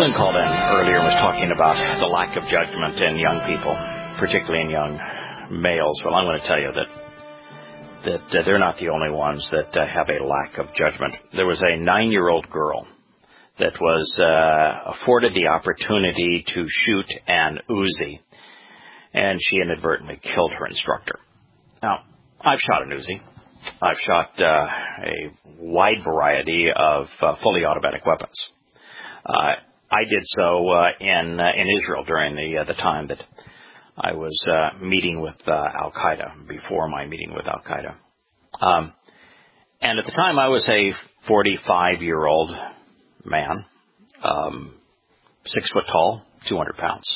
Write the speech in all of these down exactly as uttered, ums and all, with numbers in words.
Flynn called in earlier and was talking about the lack of judgment in young people, particularly in young males. Well, I'm going to tell you that that uh, they're not the only ones that uh, have a lack of judgment. There was a nine-year-old girl that was uh, afforded the opportunity to shoot an Uzi, and she inadvertently killed her instructor. Now, I've shot an Uzi. I've shot uh, a wide variety of uh, fully automatic weapons. Uh, I did so uh, in uh, in Israel during the uh, the time that I was uh, meeting with uh, Al Qaeda, before my meeting with Al Qaeda. Um, and at the time, I was a forty-five-year-old man, um, six foot tall, two hundred pounds.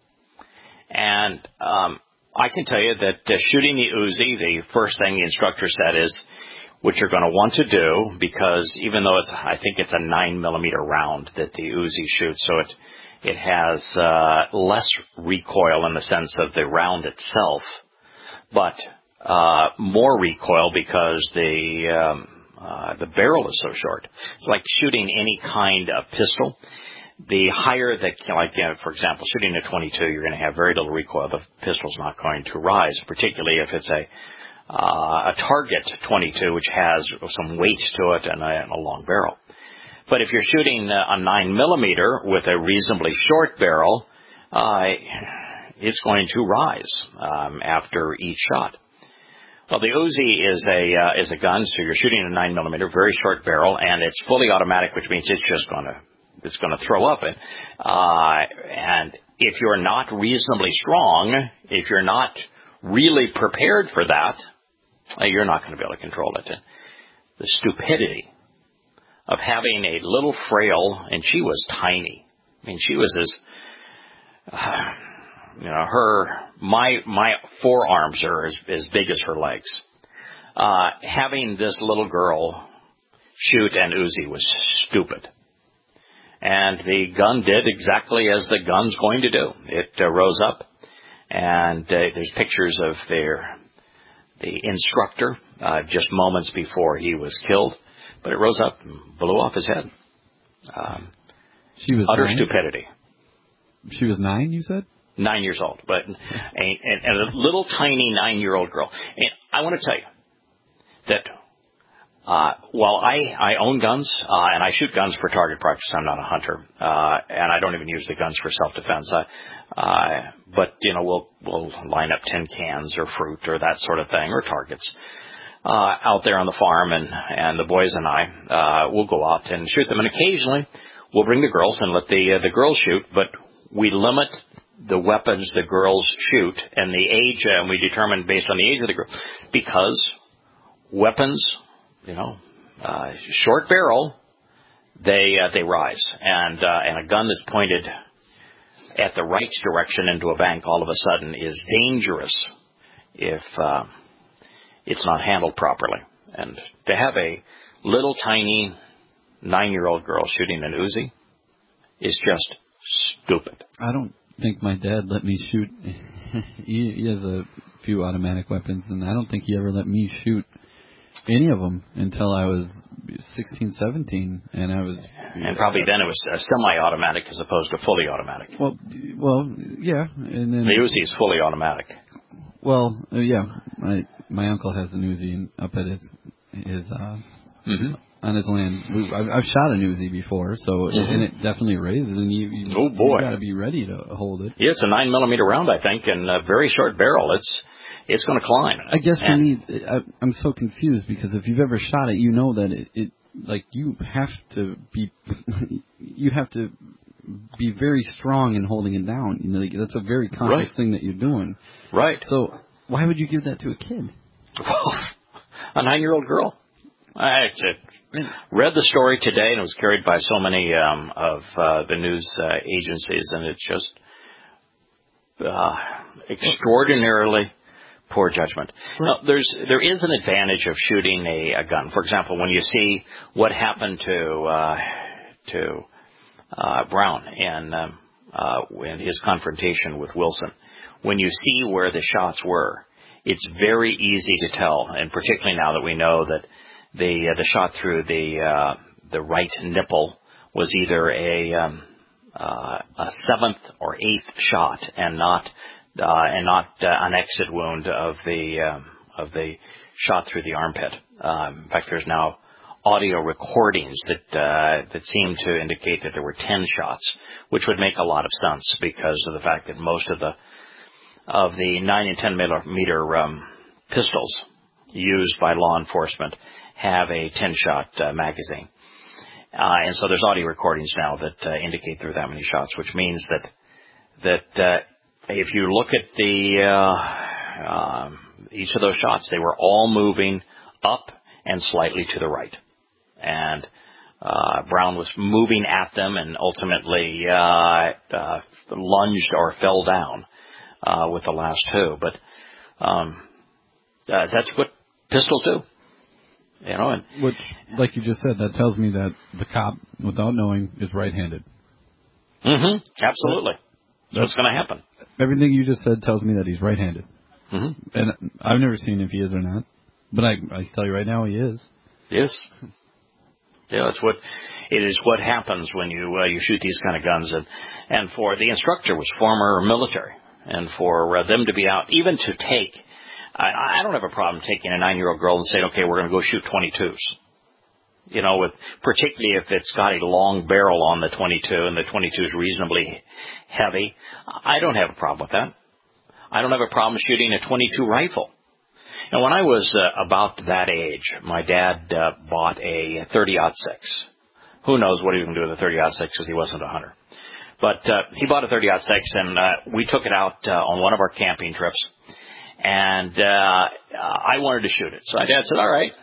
And um, I can tell you that uh, shooting the Uzi, the first thing the instructor said is, what you're going to want to do, because even though it's, I think it's a nine millimeter round that the Uzi shoots, so it it has uh, less recoil in the sense of the round itself, but uh, more recoil because the um, uh, the barrel is so short. It's like shooting any kind of pistol. The higher the, like, you know, for example, shooting a twenty-two, you're going to have very little recoil. The pistol's not going to rise, particularly if it's a Uh, a target twenty-two, which has some weight to it and a, and a long barrel. But if you're shooting a nine millimeter with a reasonably short barrel, uh, it's going to rise um, after each shot. Well, the Uzi is a uh, is a gun, so you're shooting a nine millimeter, very short barrel, and it's fully automatic, which means it's just going to it's going to throw up it. Uh, and if you're not reasonably strong, if you're not really prepared for that, you're not going to be able to control it. The stupidity of having a little frail, and she was tiny. I mean, she was as, uh, you know, her, my, my forearms are as, as big as her legs. Uh, having this little girl shoot an Uzi was stupid. And the gun did exactly as the gun's going to do. It uh, rose up. And uh, there's pictures of their the instructor uh, just moments before he was killed, but it rose up and blew off his head. Um, she was utter nine? stupidity. She was nine, you said? Nine years old, but a, a, a little tiny nine-year-old girl. And I want to tell you that uh, while I, I own guns uh, and I shoot guns for target practice, I'm not a hunter, uh, and I don't even use the guns for self-defense. I, Uh, but, you know, we'll, we'll line up tin cans or fruit or that sort of thing, or targets, uh, out there on the farm, and, and the boys and I, uh, will go out and shoot them. And occasionally we'll bring the girls and let the, uh, the girls shoot, but we limit the weapons the girls shoot and the age, uh, and we determine based on the age of the girl, because weapons, you know, uh, short barrel, they, uh, they rise. And, uh, and a gun that's pointed at the right direction into a bank all of a sudden is dangerous if uh, it's not handled properly. And to have a little tiny nine-year-old girl shooting an Uzi is just stupid. I don't think my dad let me shoot. he, he has a few automatic weapons, and I don't think he ever let me shoot any of them until I was sixteen, seventeen, and I was... And probably then it was uh, semi-automatic as opposed to fully automatic. Well, well, yeah. And then the Uzi is fully automatic. Well, uh, yeah. My my uncle has an Uzi up at his his uh, mm-hmm. on his land. We, I've, I've shot an Uzi before, so mm-hmm. and it definitely raises. And you, you oh boy, you got to be ready to hold it. Yeah, it's a nine millimeter round, I think, and a very short barrel. It's it's going to climb. I guess and for me, I, I'm so confused because if you've ever shot it, you know that it. it Like you have to be, you have to be very strong in holding it down. You know, like, that's a very conscious right. thing that you're doing. Right. So why would you give that to a kid? A nine-year-old girl. I read the story today, and it was carried by so many um, of uh, the news uh, agencies, and it's just uh, extraordinarily poor judgment. Right. Now, there's there is an advantage of shooting a, a gun. For example, when you see what happened to uh, to uh, Brown and um, uh, in his confrontation with Wilson, when you see where the shots were, it's very easy to tell, and particularly now that we know that the uh, the shot through the uh, the right nipple was either a um, uh, a seventh or eighth shot, and not uh, and not uh, an exit wound of the um, of the shot through the armpit. Um, in fact, there's now audio recordings that uh, that seem to indicate that there were ten shots, which would make a lot of sense because of the fact that most of the of the nine and ten millimeter um, pistols used by law enforcement have a ten shot uh, magazine. Uh, and so there's audio recordings now that uh, indicate there were that many shots, which means that that uh, if you look at the uh, um, each of those shots, they were all moving up and slightly to the right. And uh, Brown was moving at them and ultimately uh, uh, lunged or fell down uh, with the last two. But um, uh, that's what pistols do. You know, and which, like you just said, that tells me that the cop, without knowing, is right-handed. Mm-hmm. Absolutely. That's, that's what's going to happen. Everything you just said tells me that he's right-handed. Mm-hmm. And I've never seen if he is or not, but I, I can tell you right now he is. Yes. Yeah, that's what it is. What happens when you uh, you shoot these kind of guns, and and for the instructor was former military, and for uh, them to be out, even to take. I, I don't have a problem taking a nine-year-old girl and saying, okay, we're going to go shoot twenty-twos. You know, with particularly if it's got a long barrel on the twenty-two and the twenty-two is reasonably heavy. I don't have a problem with that. I don't have a problem shooting a twenty-two rifle. Now, when I was uh, about that age, my dad uh, bought a thirty aught six. Who knows what he was going to do with a thirty aught six because he wasn't a hunter. But uh, he bought a thirty aught six, and uh, we took it out uh, on one of our camping trips. And uh, I wanted to shoot it. So my dad said, all right,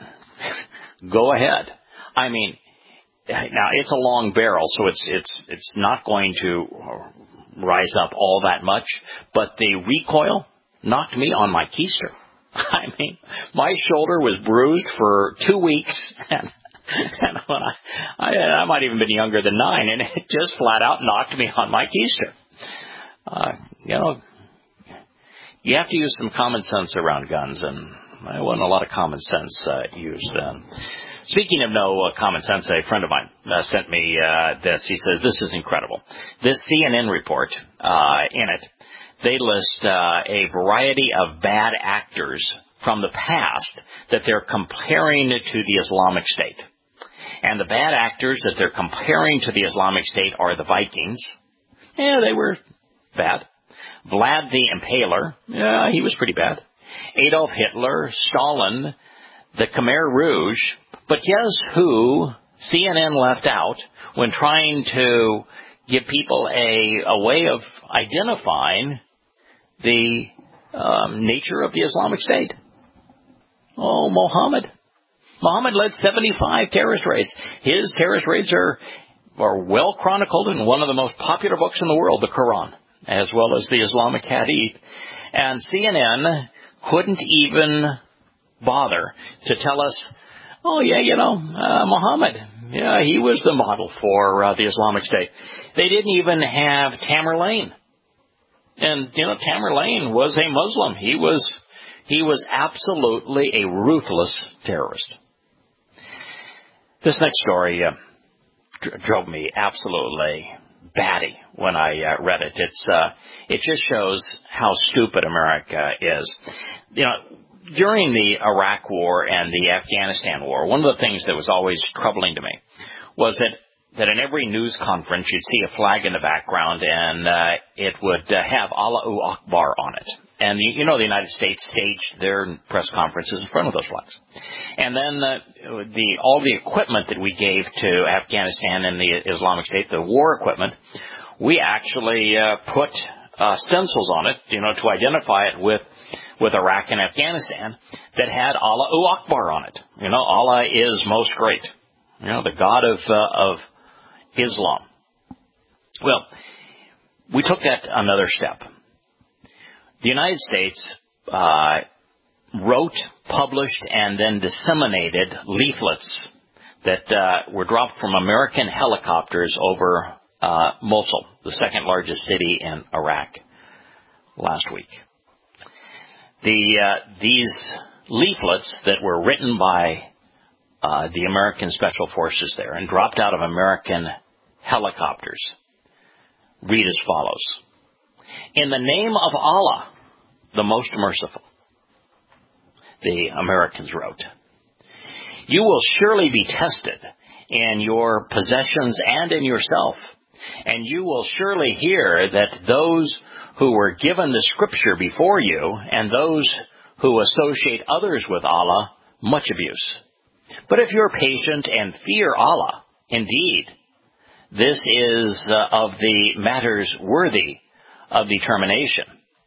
go ahead. I mean, now it's a long barrel, so it's it's it's not going to rise up all that much. But the recoil knocked me on my keister. I mean, my shoulder was bruised for two weeks. And, and when I, I, I might even been younger than nine, and it just flat out knocked me on my keister. Uh, you know. You have to use some common sense around guns, and there wasn't a lot of common sense uh, used then. Speaking of no uh, common sense, a friend of mine uh, sent me uh, this. He says, this is incredible. This C N N report, uh, in it, they list uh, a variety of bad actors from the past that they're comparing to the Islamic State. And the bad actors that they're comparing to the Islamic State are the Vikings. Yeah, they were bad. Vlad the Impaler, yeah, he was pretty bad. Adolf Hitler, Stalin, the Khmer Rouge. But guess who C N N left out when trying to give people a, a way of identifying the um, nature of the Islamic State? Oh, Muhammad. Muhammad led seventy-five terrorist raids. His terrorist raids are, are well chronicled in one of the most popular books in the world, the Quran, as well as the Islamic Hadith. And C N N couldn't even bother to tell us, oh, yeah, you know, uh, Muhammad, yeah, he was the model for uh, the Islamic State. They didn't even have Tamerlane. And, you know, Tamerlane was a Muslim. He was, he was absolutely a ruthless terrorist. This next story uh, dr- drove me absolutely batty when I uh, read it. It's uh, it just shows how stupid America is. You know, during the Iraq War and the Afghanistan War, one of the things that was always troubling to me was that that in every news conference you'd see a flag in the background, and uh, it would uh, have Allahu Akbar on it. And the, you know, the United States staged their press conferences in front of those flags. And then uh, the all the equipment that we gave to Afghanistan and the Islamic State, the war equipment, we actually uh, put uh, stencils on it, you know, to identify it with with Iraq and Afghanistan that had Allahu Akbar on it. You know, Allah is most great. You know, the God of uh, of Islam. Well, we took that another step. The United States uh, wrote, published, and then disseminated leaflets that uh, were dropped from American helicopters over uh, Mosul, the second largest city in Iraq, last week. The uh, these leaflets that were written by uh, the American Special Forces there and dropped out of American helicopters read as follows. In the name of Allah, the most merciful, the Americans wrote, you will surely be tested in your possessions and in yourself, and you will surely hear that those who were given the scripture before you and those who associate others with Allah, much abuse. But if you're patient and fear Allah, indeed, this is uh, of the matters worthy of determination.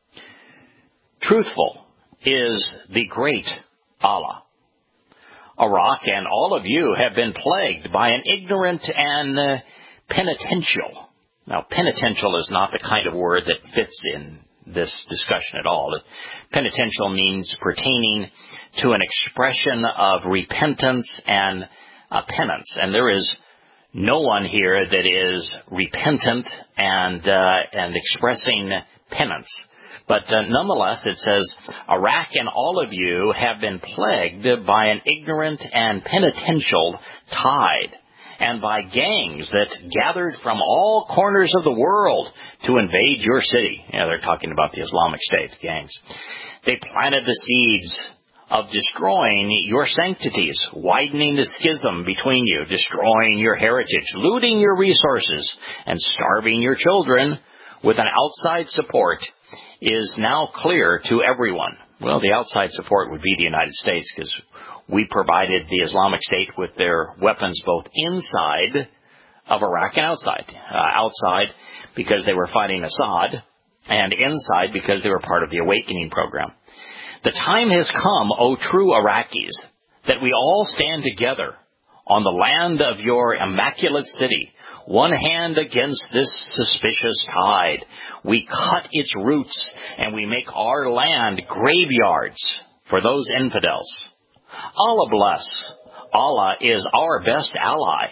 Truthful is the great Allah. Iraq and all of you have been plagued by an ignorant and uh, penitential. Now, penitential is not the kind of word that fits in this discussion at all. Penitential means pertaining to an expression of repentance and uh, penance. And there is no one here that is repentant and uh, and expressing penance. But uh, nonetheless, it says, Iraq and all of you have been plagued by an ignorant and penitential tide, and by gangs that gathered from all corners of the world to invade your city. Yeah, they're talking about the Islamic State gangs. They planted the seeds of destroying your sanctities, widening the schism between you, destroying your heritage, looting your resources, and starving your children with an outside support is now clear to everyone. Well, the outside support would be the United States, because we provided the Islamic State with their weapons both inside of Iraq and outside. Uh, outside because they were fighting Assad, and inside because they were part of the Awakening program. The time has come, O true Iraqis, that we all stand together on the land of your immaculate city, one hand against this suspicious tide. We cut its roots, and we make our land graveyards for those infidels. Allah bless. Allah is our best ally.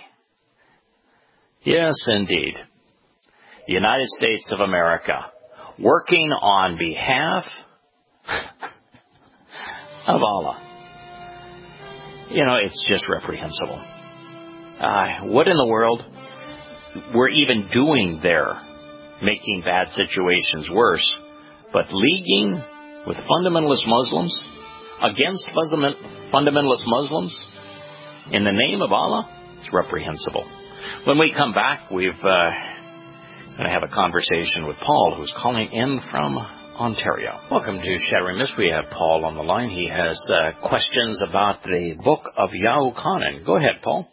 Yes, indeed. The United States of America, working on behalf of Allah. You know, it's just reprehensible. Uh, what in the world we're even doing there, making bad situations worse, but leaguing with fundamentalist Muslims, against fundamentalist Muslims, in the name of Allah, it's reprehensible. When we come back, we've uh, going to have a conversation with Paul, who's calling in from Ontario. Welcome to Shattering Myths. We have Paul on the line. He has uh, questions about the book of Yahuchanan. Go ahead, Paul.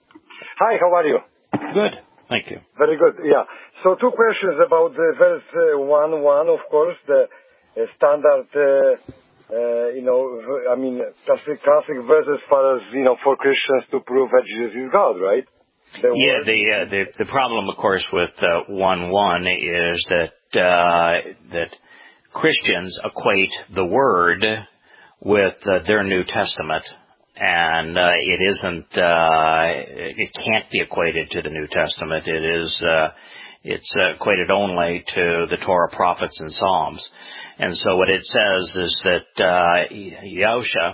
Hi, how are you? Good. Thank you. Very good, yeah. So two questions about the verse uh, one, one, of course, the uh, standard, uh, uh, you know, I mean, classic, classic verse as far as, you know, for Christians to prove that Jesus is God, right? The yeah, the, uh, the the problem, of course, with uh, one, one is that uh, that Christians equate the Word with uh, their New Testament. And uh, it isn't, uh, it can't be equated to the New Testament. It is, uh, it's uh, equated only to the Torah, prophets, and Psalms. And so what it says is that uh, Yahusha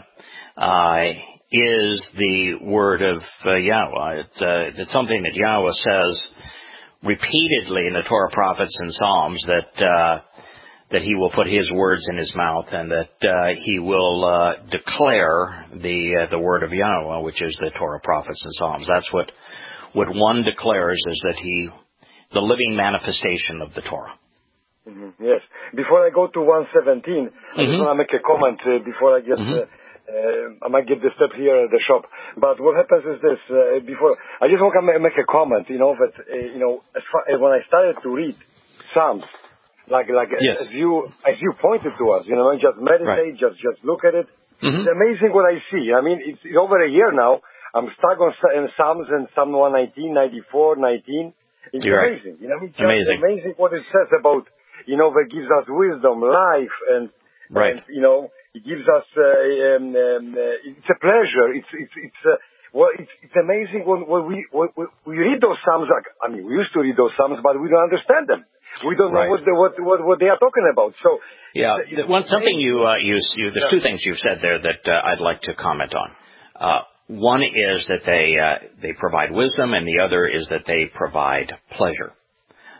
uh, is the word of uh, Yahweh. It, uh, it's something that Yahweh says repeatedly in the Torah, prophets, and Psalms, that uh, that he will put his words in his mouth, and that uh, he will uh, declare the uh, the word of Yahweh, which is the Torah, prophets, and Psalms. That's what what one declares, is that he, the living manifestation of the Torah. Mm-hmm. Yes. Before I go to one seventeen, mm-hmm. I just want to make a comment uh, before I get. Mm-hmm. Uh, uh, I might get disturbed here at the shop, but what happens is this. Uh, before I just want to make a comment. You know that uh, you know as far, uh, when I started to read Psalms. Like, like yes. as you as you pointed to us, you know, just meditate, right. just just look at it. Mm-hmm. It's amazing what I see. I mean, it's, it's over a year now. I'm stuck on in Psalms and Psalm one nineteen, ninety-four, nineteen. It's You're amazing. Right. You know, it's amazing. amazing what it says about, you know, that gives us wisdom, life, and, right. and you know, it gives us. Uh, um, um, uh, it's a pleasure. It's it's it's. Uh, well, it's, it's amazing when, when we when, when we read those Psalms. Like, I mean, we used to read those Psalms, but we don't understand them. We don't know right. what, the, what what what they are talking about. So yeah, it's, it's one something you uh, you, you there's yeah. two things you've said there that uh, I'd like to comment on. Uh, one is that they uh, they provide wisdom, and the other is that they provide pleasure.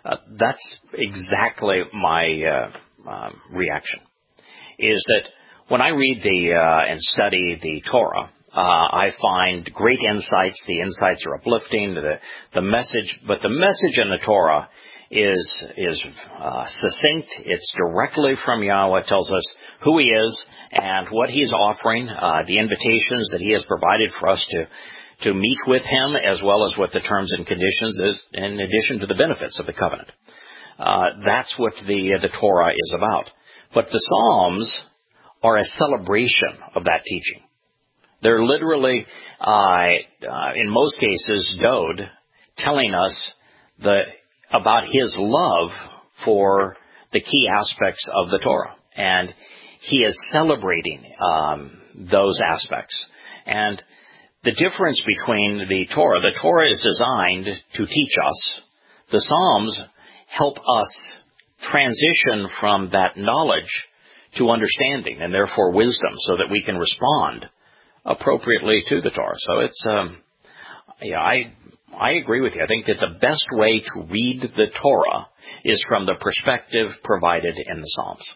Uh, that's exactly my uh, um, reaction, is that when I read the uh, and study the Torah, uh, I find great insights. The insights are uplifting. The, the message, but the message in the Torah is is uh, succinct. It's directly from Yahweh. It tells us who He is and what He's offering, uh, the invitations that He has provided for us to to meet with Him, as well as what the terms and conditions is, in addition to the benefits of the covenant. Uh, that's what the, uh, the Torah is about. But the Psalms are a celebration of that teaching. They're literally, uh, uh, in most cases, Dode telling us the, about his love for the key aspects of the Torah. And he is celebrating um, those aspects. And the difference between the Torah, the Torah is designed to teach us. The Psalms help us transition from that knowledge to understanding and therefore wisdom, so that we can respond appropriately to the Torah. So it's, um, yeah, I I agree with you. I think that the best way to read the Torah is from the perspective provided in the Psalms.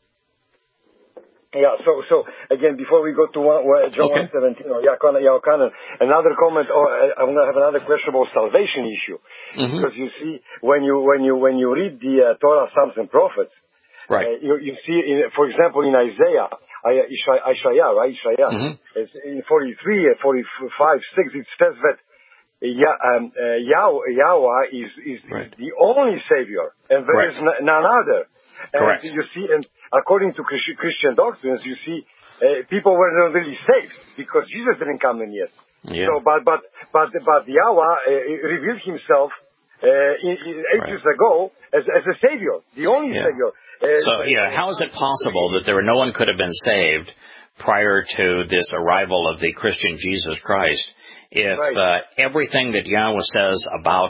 Yeah, so so again, before we go to one, well, John okay. one seventeen or Yahuchanan, another comment, or I'm going to have another question about salvation issue, mm-hmm. because you see when you when you when you read the uh, Torah, Psalms, and Prophets, right? Uh, you, you see, in, for example, in Isaiah, Isaiah, right? Isaiah, mm-hmm. it's in forty-three, forty-five, six, it says that Yah, um, uh, Yahweh, Yahweh is is right. the only Savior, and there Correct. is n- none other. And Correct. you see, and according to Christian doctrines, you see, uh, people were not really saved because Jesus didn't come in yet. Yeah. So, but but but but Yahweh uh, revealed Himself uh, in, in ages right. ago as as a Savior, the only yeah. Savior. Uh, so, yeah, how is it possible that there no one could have been saved prior to this arrival of the Christian Jesus Christ if right. uh, everything that Yahweh says about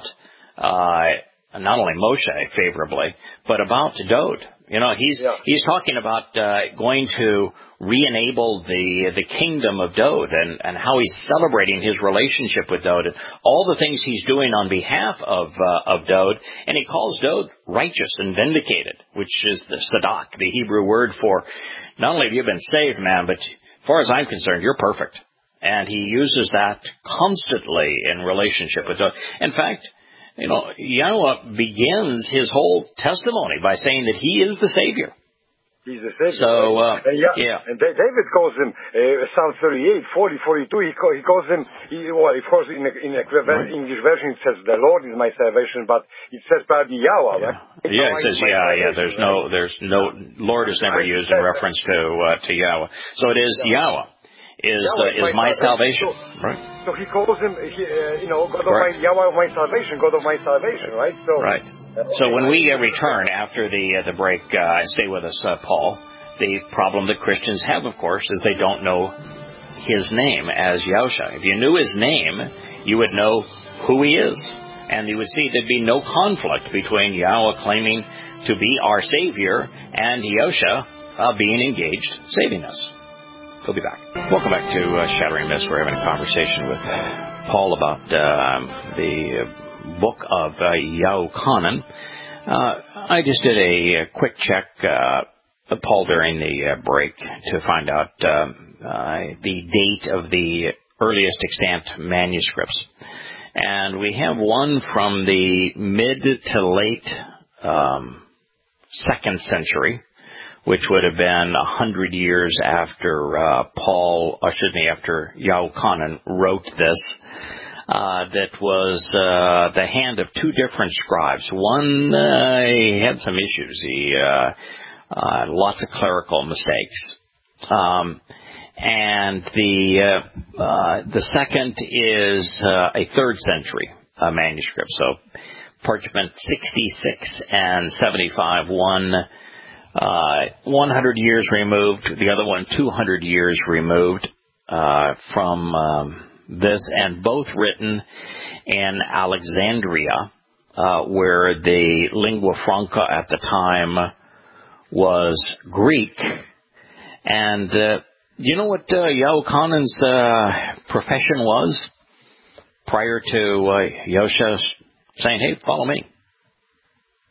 uh, not only Moshe favorably, but about Dode? You know, he's yeah. he's talking about uh, going to re-enable the the kingdom of Dode, and, and how he's celebrating his relationship with Dode, and all the things he's doing on behalf of uh, of Dode, and he calls Dode righteous and vindicated, which is the Sadak, the Hebrew word for not only have you been saved, man, but as far as I'm concerned, you're perfect. And he uses that constantly in relationship with Dode. In fact, you know, Yahweh begins his whole testimony by saying that he is the Savior. He's the Savior. So, uh, and yeah, yeah. And David calls him, uh, Psalm thirty-eight, forty, forty-two, he, call, he calls him, he, well, of course, in, a, in a right. English version it says, the Lord is my salvation, but it says probably Yahweh, yeah. right? Yeah, it says, yeah, yeah, there's right? no, there's no, Lord is never used in reference to, uh, to Yahweh. So it is yeah. Yahweh. Is uh, is my, my salvation, salvation. So, right? So he calls him, he, uh, you know, God Correct. of my, Yahweh of my salvation, God of my salvation, right? So, right. Uh, so when we uh, return after the uh, the break, uh, stay with us, uh, Paul. The problem that Christians have, of course, is they don't know His name as Yahusha. If you knew His name, you would know who He is, and you would see there'd be no conflict between Yahweh claiming to be our Savior and Yahusha uh, being engaged, saving us. We'll be back. Welcome back to uh, Shattering Myths. We're having a conversation with Paul about uh, the book of uh, Yahuchanan. Uh, I just did a, a quick check, uh, Paul, during the uh, break to find out uh, uh, the date of the earliest extant manuscripts. And we have one from the mid to late um, second century, which would have been a hundred years after uh, Paul, or excuse me, after Yahuchanan wrote this, uh, that was uh, the hand of two different scribes. One, uh, he had some issues. He, uh, uh, lots of clerical mistakes. Um, and the, uh, uh, the second is uh, a third century uh, manuscript. So parchment sixty-six and seventy-five, one Uh, one hundred years removed, the other one two hundred years removed uh, from um, this, and both written in Alexandria, uh, where the lingua franca at the time was Greek. And uh, you know what uh, Yahuchanan's uh, profession was prior to uh, Yahusha saying, hey, follow me?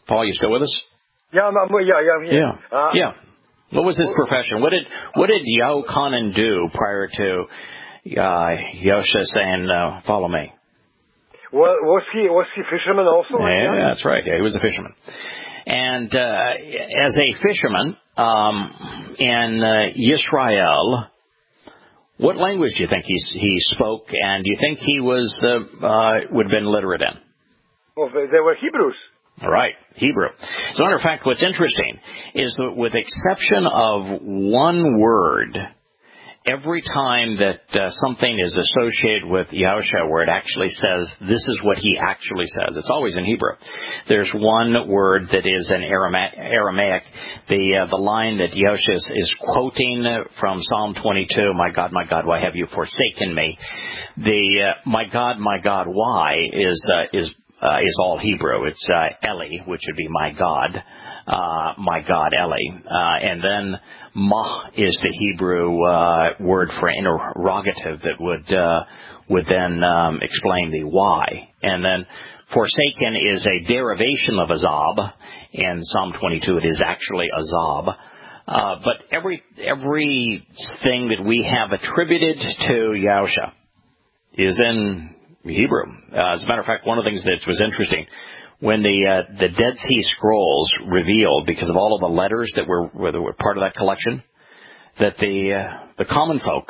Paul, you still with us? Yeah, I'm, I'm, yeah, yeah, I'm here. Yeah, uh, yeah. What was his profession? What did what did Yahuchanan do prior to uh, Yosha saying, uh, "Follow me"? Well, was he was he fisherman also? Yeah, yeah? that's right. Yeah, he was a fisherman. And uh, as a fisherman um, in uh, Yisrael, what language do you think he he spoke? And do you think he was uh, uh, would have been literate in? Well, they were Hebrews. All right, Hebrew. As a matter of fact, what's interesting is that with exception of one word, every time that uh, something is associated with Yahusha where it actually says, this is what he actually says, it's always in Hebrew. There's one word that is in Arama- Aramaic. The uh, the line that Yahusha is, is quoting from Psalm twenty-two, my God, my God, why have you forsaken me? The uh, my God, my God, why is uh, is Uh, is all Hebrew. It's uh, Eli, which would be my God, uh, my God Eli. Uh, and then Ma is the Hebrew uh, word for interrogative that would uh, would then um, explain the why. And then forsaken is a derivation of azab. In Psalm twenty-two, it is actually azab. Uh, but every everything that we have attributed to Yahusha is in Hebrew. Uh, as a matter of fact, one of the things that was interesting, when the uh, the Dead Sea Scrolls revealed, because of all of the letters that were, were part of that collection, that the uh, the common folk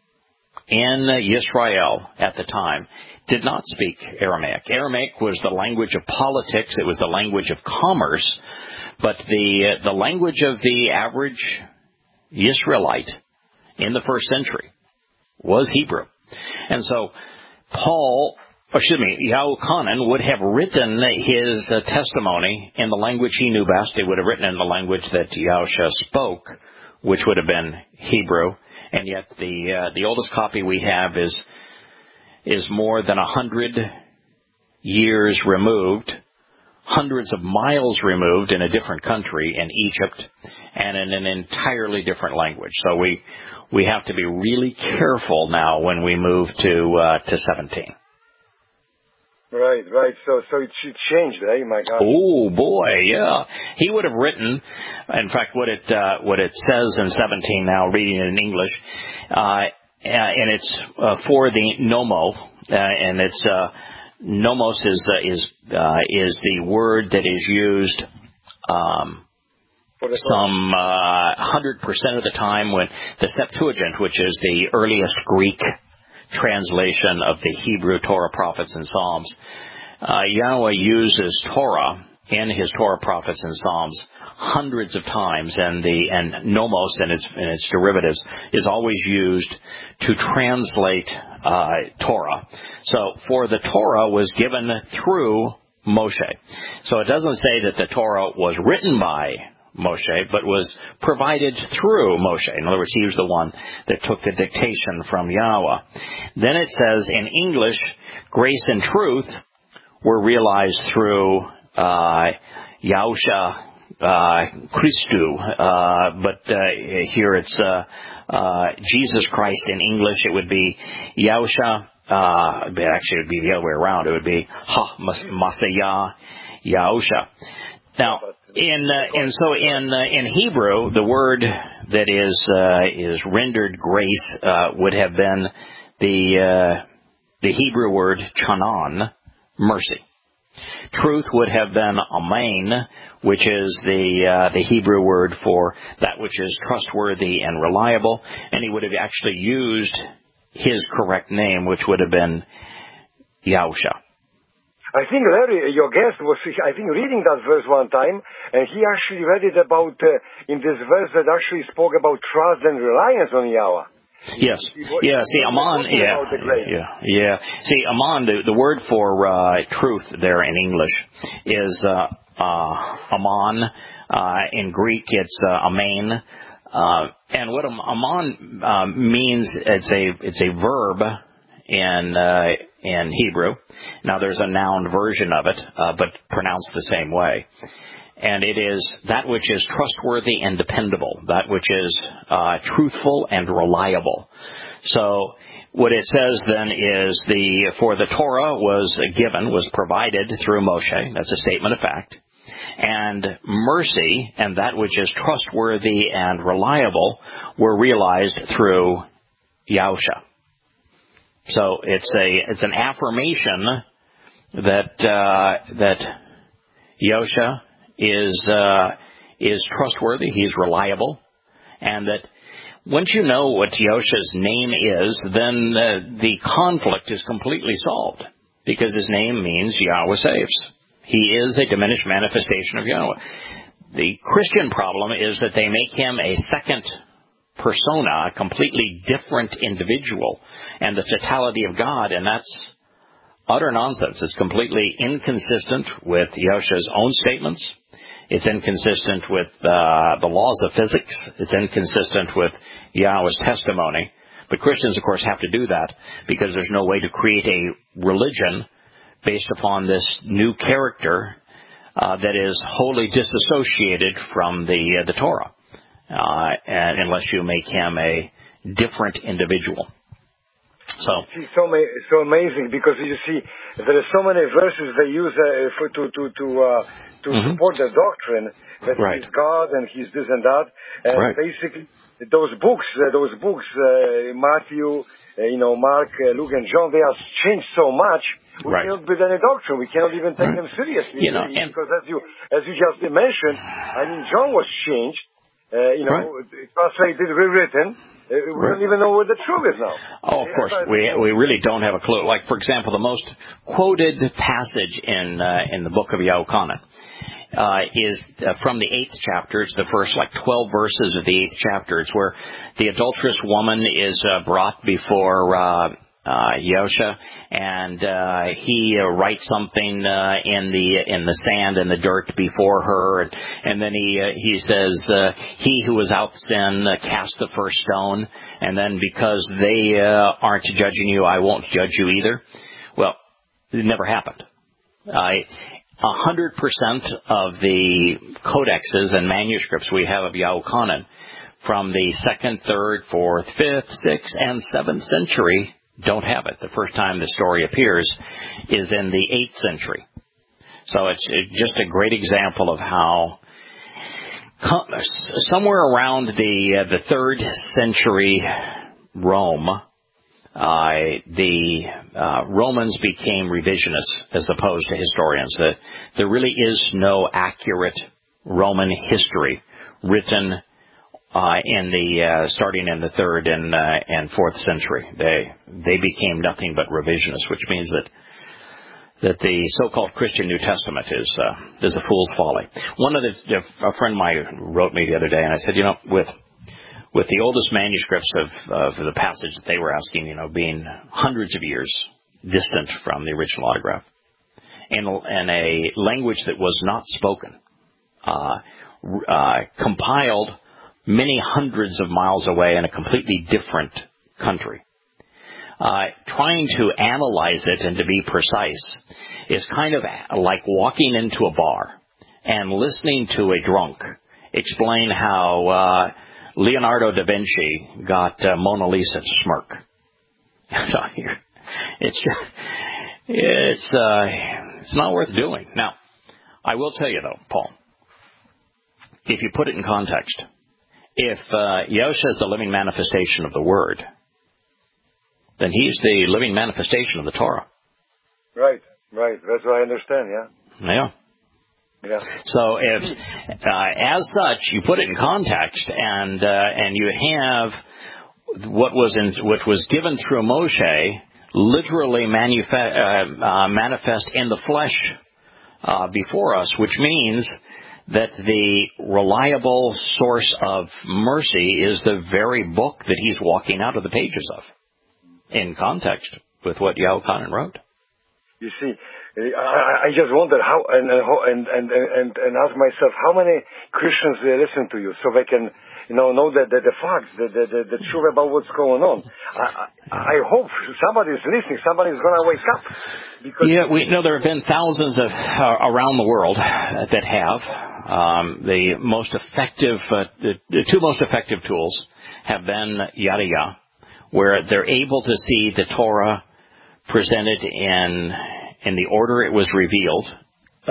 in Yisrael at the time did not speak Aramaic. Aramaic was the language of politics. It was the language of commerce. But the uh, the language of the average Israelite in the first century was Hebrew. And so Paul, excuse me, Yahuchanan would have written his uh, testimony in the language he knew best. He would have written in the language that Yahusha spoke, which would have been Hebrew. And yet the uh, the oldest copy we have is is more than a hundred years removed, hundreds of miles removed in a different country in Egypt, and in an entirely different language. So we we have to be really careful now when we move to uh, to seventeen. Right, right. So so it should change, right? My God. Oh boy, yeah. He would have written. In fact, what it uh, what it says in seventeen now, reading it in English, uh, and it's uh, for the nomo, uh, and it's uh, nomos is uh, is uh, is the word that is used. Um, Some uh, one hundred percent of the time when the Septuagint, which is the earliest Greek translation of the Hebrew Torah, prophets, and Psalms, uh, Yahweh uses Torah in his Torah, prophets, and Psalms hundreds of times, and the and nomos and its and its derivatives is always used to translate uh, Torah. So, for the Torah was given through Moshe. So it doesn't say that the Torah was written by Moshe, but was provided through Moshe. In other words, he was the one that took the dictation from Yahweh. Then it says in English, grace and truth were realized through uh, Yahusha uh, Christu, uh, but uh, here it's uh, uh, Jesus Christ. In English, it would be Yahusha. Uh, actually, it would be the other way around. It would be Ha Masayah Yahusha. Now, in uh, and so in uh, in Hebrew, the word that is uh, is rendered grace uh, would have been the uh, the Hebrew word chanan, mercy. Truth would have been amen, which is the uh, the Hebrew word for that which is trustworthy and reliable, and he would have actually used his correct name, which would have been Yahusha. I think Larry, your guest, was, I think, reading that verse one time, and he actually read it about, uh, in this verse that actually spoke about trust and reliance on Yahweh. Yes. Yeah, see, Aman, yeah, yeah, yeah. See, Aman, the, the word for uh, truth there in English is uh, uh, Aman. Uh, in Greek, it's uh, Amen. Uh, and what Aman uh, means, it's a it's a verb in uh, in Hebrew. Now, there's a noun version of it, uh, but pronounced the same way. And it is that which is trustworthy and dependable, that which is uh, truthful and reliable. So what it says then is the for the Torah was given, was provided through Moshe. That's a statement of fact. And mercy and that which is trustworthy and reliable were realized through Yahusha. So it's a it's an affirmation that uh, that Yahusha is uh, is trustworthy, he's reliable, and that once you know what Yahusha's name is, then uh, the conflict is completely solved, because his name means Yahweh saves. He is a diminished manifestation of Yahweh. The Christian problem is that they make him a second persona, a completely different individual, and the totality of God, and that's utter nonsense. It's completely inconsistent with Yahusha's own statements. It's inconsistent with uh, the laws of physics. It's inconsistent with Yahweh's testimony. But Christians, of course, have to do that because there's no way to create a religion based upon this new character uh, that is wholly disassociated from the uh, the Torah, uh, and unless you make him a different individual. So it's so, so amazing, because you see there are so many verses they use uh, for, to to to uh, to mm-hmm. support their doctrine that right. he's God and he's this and that, and right. basically those books, uh, those books, uh, Matthew, uh, you know, Mark, uh, Luke, and John, they have changed so much. We right. cannot build any doctrine. We cannot even take right. them seriously. You know, and because as you as you just mentioned, I mean, John was changed. Uh, you know, right. translated, rewritten. Uh, we right. don't even know where the truth is now. Oh, of yeah, course, we we really don't have a clue. Like, for example, the most quoted passage in uh, in the book of Yahuchanan uh, is uh, from the eighth chapter. It's the first like twelve verses of the eighth chapter. It's where the adulterous woman is uh, brought before Uh, Uh, Yahusha, and uh, he uh, writes something uh, in the in the sand and the dirt before her, and, and then he uh, he says, uh, "He who was without sin uh, cast the first stone." And then, because they uh, aren't judging you, I won't judge you either. Well, it never happened. A hundred percent of the codexes and manuscripts we have of Yahuchanan from the second, third, fourth, fifth, sixth, and seventh century don't have it. The first time the story appears is in the eighth century. So it's just a great example of how somewhere around the uh, the third century Rome, uh, the uh, Romans became revisionists as opposed to historians. That there really is no accurate Roman history written Uh, in the uh, starting in the third and uh, and fourth century. They they became nothing but revisionists, which means that that the so-called Christian New Testament is uh, is a fool's folly. One of the a friend of mine wrote me the other day, and I said, you know, with with the oldest manuscripts of of the passage that they were asking, you know, being hundreds of years distant from the original autograph, and and a language that was not spoken, uh, uh, compiled many hundreds of miles away in a completely different country. Uh, trying to analyze it and to be precise is kind of like walking into a bar and listening to a drunk explain how uh, Leonardo da Vinci got uh, Mona Lisa to smirk. It's just, it's uh, it's not worth doing. Now, I will tell you though, Paul, if you put it in context, if uh, Yahusha is the living manifestation of the Word, then he's the living manifestation of the Torah. Right, right. That's what I understand, yeah. Yeah. Yeah. So if, uh, as such, you put it in context, and uh, and you have what was in, what was given through Moshe literally manufa- uh, uh, manifest in the flesh uh, before us, which means that the reliable source of mercy is the very book that he's walking out of the pages of, in context with what Yahuchanan wrote. You see, I, I just wonder how, and and and and and ask myself, how many Christians they listen to you, so they can, you know, know that the, the facts, the, the the the truth about what's going on. I I, I hope somebody is listening. Somebody is going to wake up. Because yeah, we know there have been thousands of uh, around the world that have. Um, the most effective, uh, the, the two most effective tools have been Yada Yah, where they're able to see the Torah presented in in the order it was revealed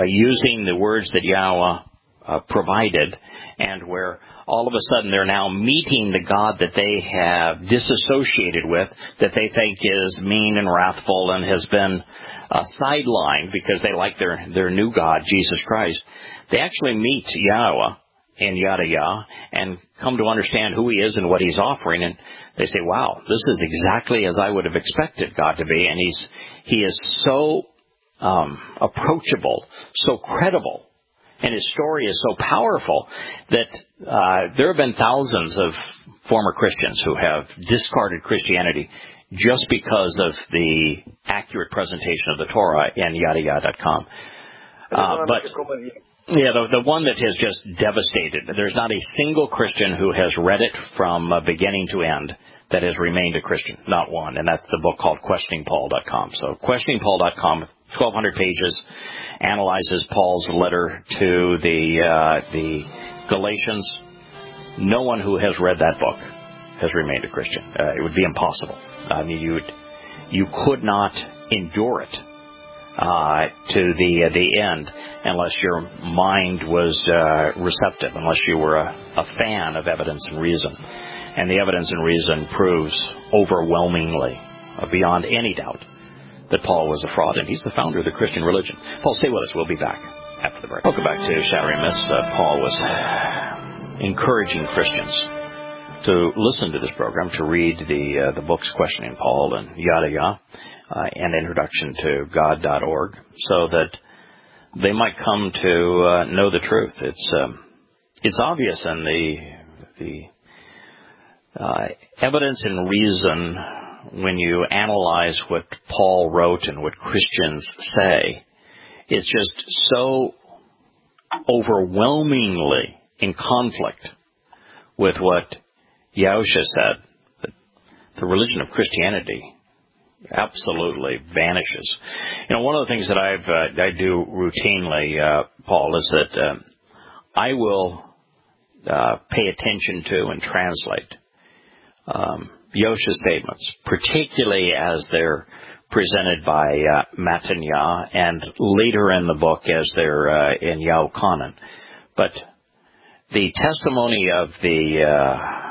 uh, using the words that Yahweh uh, provided, and where all of a sudden they're now meeting the God that they have disassociated with, that they think is mean and wrathful and has been uh, sidelined because they like their, their new God, Jesus Christ. They actually meet Yahweh and yada yada and come to understand who he is and what he's offering, and they say, wow, this is exactly as I would have expected God to be, and he's he is so um, approachable, so credible, and his story is so powerful that uh, there have been thousands of former Christians who have discarded Christianity just because of the accurate presentation of the Torah in yada yada dot com. Uh, but yeah, the, the one that has just devastated. There's not a single Christian who has read it from uh, beginning to end that has remained a Christian. Not one. And that's the book called questioning paul dot com. So questioning paul dot com, twelve hundred pages, analyzes Paul's letter to the uh, the Galatians. No one who has read that book has remained a Christian. Uh, it would be impossible. I mean, you would, you could not endure it uh, to the uh, the end unless your mind was uh, receptive, unless you were a, a fan of evidence and reason. And the evidence and reason proves overwhelmingly, uh, beyond any doubt, that Paul was a fraud, and he's the founder of the Christian religion. Paul, stay with us. We'll be back after the break. Welcome back to Shattering Myths. Uh, Paul was encouraging Christians to listen to this program, to read the uh, the books Questioning Paul and yada yada, uh, and Introduction to God dot org, so that they might come to uh, know the truth. It's um, it's obvious in the the uh, evidence and reason when you analyze what Paul wrote and what Christians say. It's just so overwhelmingly in conflict with what Yahusha said, that the religion of Christianity absolutely vanishes. You know, one of the things that I've uh, I do routinely, uh, Paul, is that uh, I will uh, pay attention to and translate um, Yahusha's statements, particularly as they're presented by uh, Matanya, and later in the book as they're uh, in Yahuchanan. But the testimony of the uh,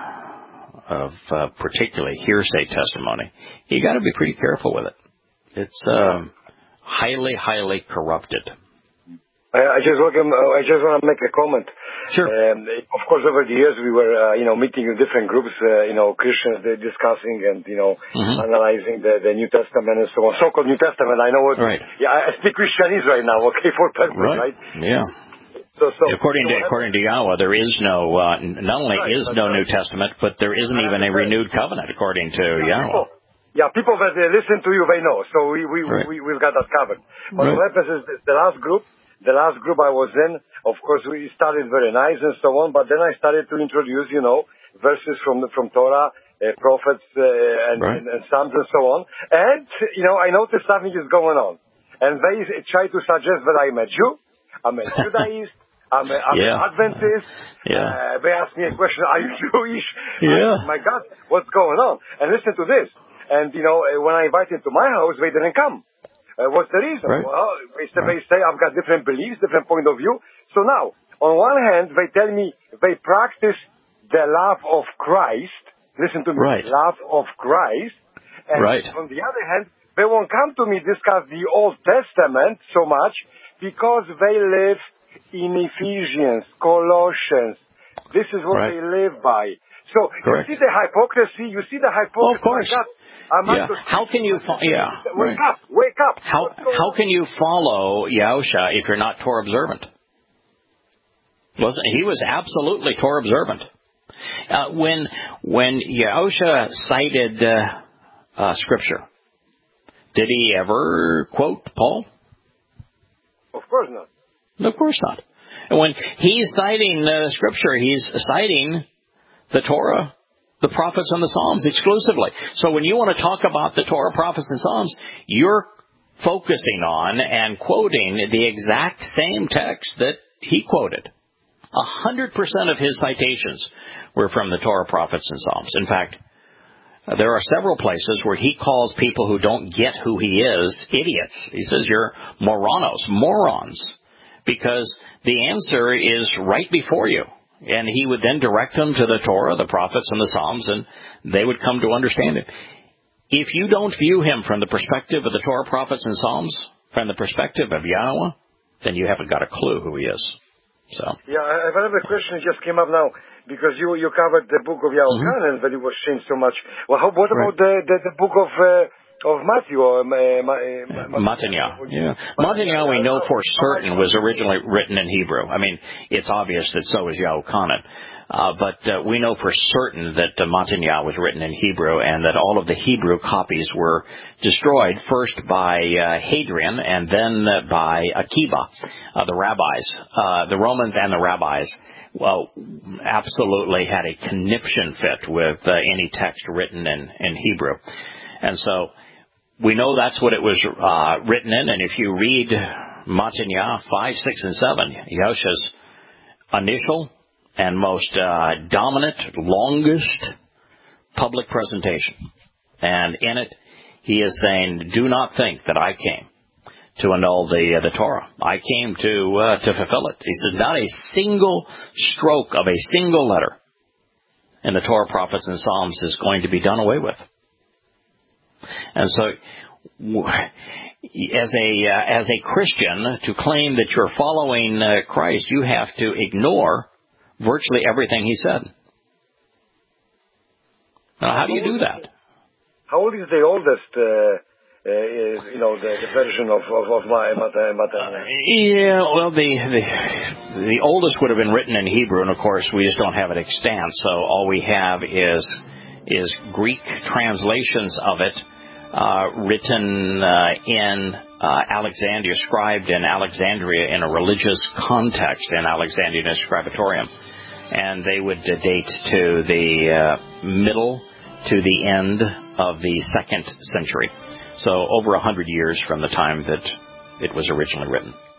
of uh, particularly hearsay testimony, you got to be pretty careful with it. It's um, highly, highly corrupted. I, I just want to, I just want to make a comment. Sure. Um, of course, over the years we were, uh, you know, meeting in different groups, uh, you know, Christians, they're discussing and, you know, mm-hmm. analyzing the, the New Testament and so on. So-called New Testament. I know what. Right. Yeah, I speak Christianese right now. Okay, for purpose, right? Right. Yeah. So, so, according so to according to Yahweh, there is no uh, not only right, is no right. New Testament, but there isn't even a renewed covenant according to yeah, Yahweh. People, yeah, people that uh, listen to you, they know. So we we right. we we've got that covered. But right. what happens is this, the last group, the last group I was in, of course we started very nice and so on. But then I started to introduce, you know, verses from the, from Torah, uh, prophets uh, and, right. and, and Psalms and so on. And you know, I noticed something is going on, and they try to suggest that I'm a Jew, I'm a Judaist. I'm, a, I'm yeah. an Adventist. Yeah. Uh, they asked me a question, are you Jewish? Yeah. I, my God, what's going on? And listen to this. And, you know, when I invited them to my house, they didn't come. Uh, what's the reason? Right. Well, they say, right. they say I've got different beliefs, different point of view. So now, on one hand, they tell me they practice the love of Christ. Listen to me. Right. Love of Christ. And right. on the other hand, they won't come to me discuss the Old Testament so much because they live in Ephesians, Colossians. This is what right. they live by. So Correct. you see the hypocrisy. You see the hypocrisy. Well, of course. Yeah. How can you? Fo- yeah. Wake right. up! Wake up! How how can you follow Yahusha if you're not Torah observant? Wasn't he was absolutely Torah observant? Uh, when when Yahusha cited uh, uh, Scripture, did he ever quote Paul? Of course not. Of course not. And when he's citing uh, Scripture, he's citing the Torah, the prophets, and the Psalms exclusively. So when you want to talk about the Torah, prophets, and Psalms, you're focusing on and quoting the exact same text that he quoted. A hundred percent of his citations were from the Torah, prophets, and Psalms. In fact, uh, there are several places where he calls people who don't get who he is idiots. He says you're moranos, morons. because the answer is right before you. And he would then direct them to the Torah, the prophets, and the Psalms, and they would come to understand it. If you don't view him from the perspective of the Torah, prophets, and Psalms, from the perspective of Yahweh, then you haven't got a clue who he is. So. Yeah, I have another question that just came up now, because you, you covered the book of Yahuchanan, mm-hmm. but it was changed so much. Well, how, what about right. the, the, the book of... Uh, Of Matthew, or uh, uh, Matanya. Yeah. Matanya, we know for certain, was originally written in Hebrew. I mean, it's obvious that so is Yahuchanan. Uh, but uh, we know for certain that uh, Matanya was written in Hebrew, and that all of the Hebrew copies were destroyed, first by uh, Hadrian and then uh, by Akiba, uh, the rabbis. Uh, the Romans and the rabbis, well, absolutely had a conniption fit with uh, any text written in, in Hebrew. And so we know that's what it was uh, written in, and if you read Matanya five, six, and seven, Yahushua's initial and most uh, dominant, longest public presentation. And in it, he is saying, do not think that I came to annul the uh, the Torah. I came to uh, to fulfill it. He says, not a single stroke of a single letter in the Torah, prophets, and Psalms is going to be done away with. And so, as a uh, as a Christian, to claim that you're following uh, Christ, you have to ignore virtually everything he said. Now, how do you do that? How old is the oldest, uh, uh, you know, the, the version of of, of my Matanya? Uh, yeah, well, the, the the oldest would have been written in Hebrew, and of course, we just don't have it extant. So all we have is. is Greek translations of it, uh, written uh, in uh, Alexandria, scribed in Alexandria in a religious context in Alexandria Scribatorium. And they would date to the uh, middle to the end of the second century. So over a hundred years from the time that it was originally written.